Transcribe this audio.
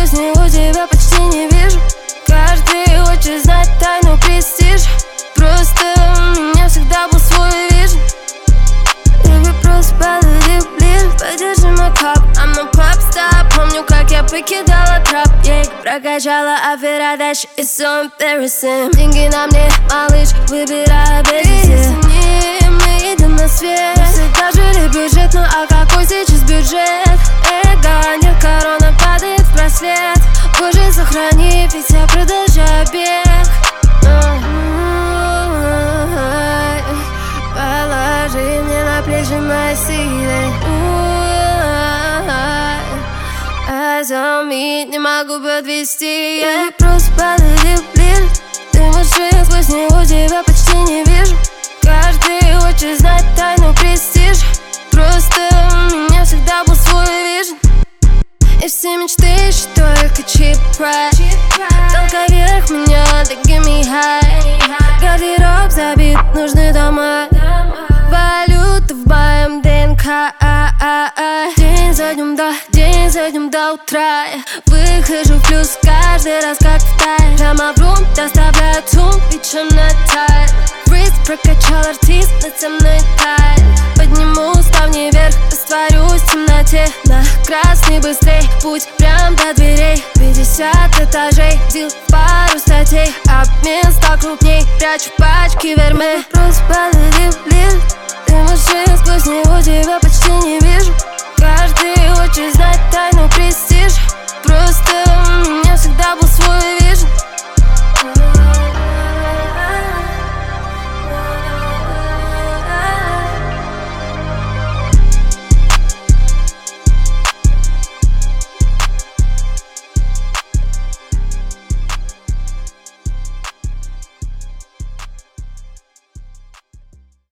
сквозь него тебя почти не вижу. Каждый хочет знать тайну престиж. Просто у меня всегда был свой вижен. Baby, просто подойди ближе, подержи мой кап. I'm no popstar, помню, как я покидала трап. Я их прокачала, афера дальше и so embarrassing. Деньги на мне, малыш, выбирай без мы идем на свет. Мы всегда жили бюджетно, а какой сейчас бюджет? Эго, нет, корона падает в просвет. Боже, сохрани, ведь я продолжаю бег. Положи мне на плечи мои силы. Заметь, не могу подвести. Я просто подойди ближе. Ты машина, сквозь него тебя почти не вижу. Каждый хочет знать тайну престиж. Просто у меня всегда был свой вижен. И все мечты еще только cheap pride. Толкай вверх меня, да give me high. Гардероб забит, нужны дома. Валюта в моем ДНК. День за днем до утра. Я выхожу в плюс каждый раз, как в тайм. Прямо в рум, доставляю тум, бичом на тайм. Врист прокачал артист, над темной тай. Подниму ставни вверх, растворюсь в темноте. На красный быстрей, путь прям до дверей. 50 этажей, дил в пару статей. Обмен стал крупней, прячу пачки верме. Просто подойди ближе. Ты машина, сквозь него тебя почти не вижу. Каждый хочет знать тайну престиж. Просто